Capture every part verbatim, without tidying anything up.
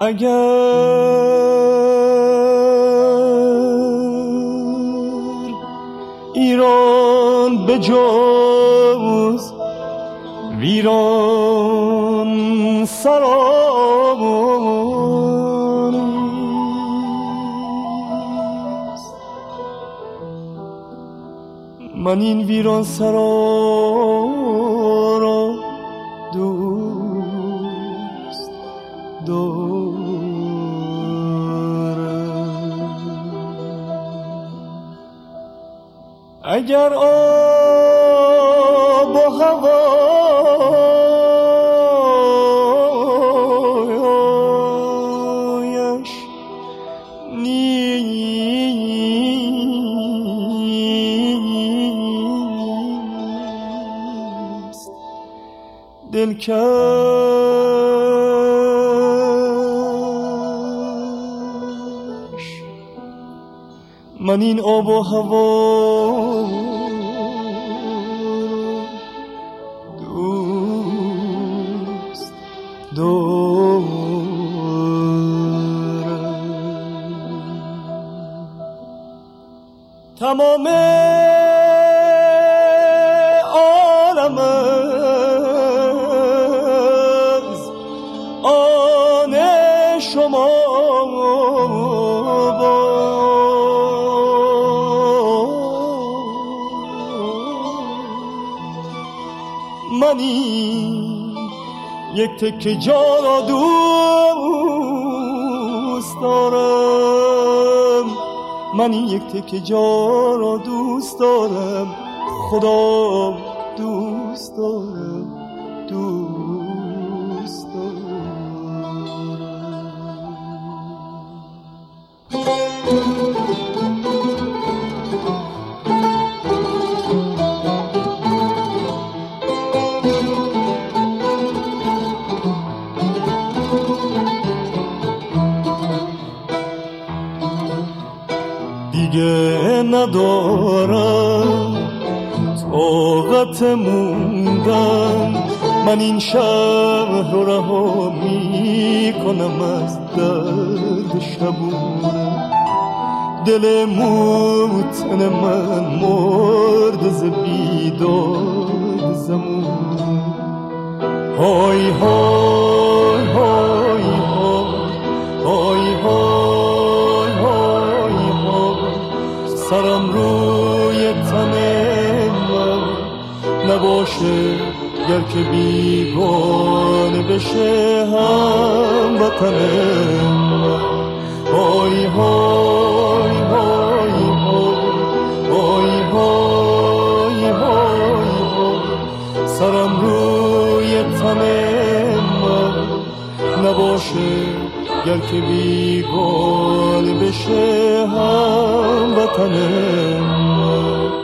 اگر ایران به جز ویران سرانیست، من این ویران سرا را دوست دارم. اگر آب و هوایش نیست دلکش، من این آب و هوا دوست دارم. تمام عالم از آن شما منی یک تکه جان را دوست دارم، منی یک تکه جان را دوست دارم، خدا دوست دارم، دوست دارم. دیگه ندارم طاقت موندن، من این شهر رو رها می کنم از درد شبونه. دل موتن من مرد ز بیداد زمونه. های های های های های های های، سرم روی تن من نباشه گر که بیگانه بشه هم وطن من. های های های های های های های، سرم روی تن من نباشه گر که بیگانه بشه هم وطن من.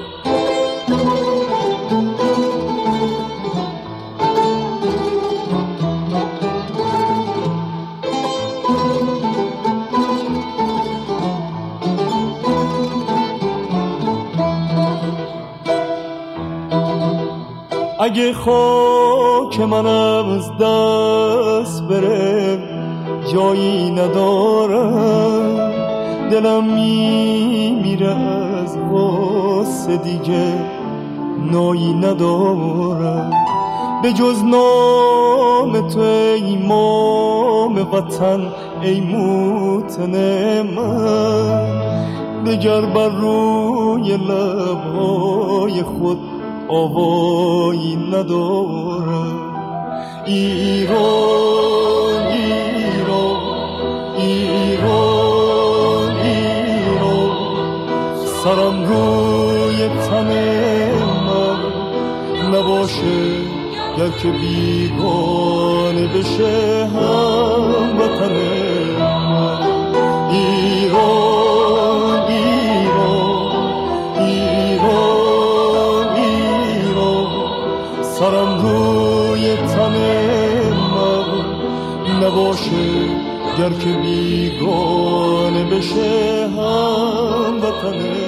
اگه خاک منم از دست بره جایی ندارم، دلم میمیره از غصه دیگه نایی ندارم. به جز نام تو ای امام وطن، ای موطن من، دگر بر روی لبهای خود آوایی ندارم. ایران ایران ایران ایران، سرم روی تن من نباشه گر که بیگانه بشه هم وطن من. ایران ایران ایران ایران، سرم روی تن من نباشه گر که بیگانه بشه هم وطن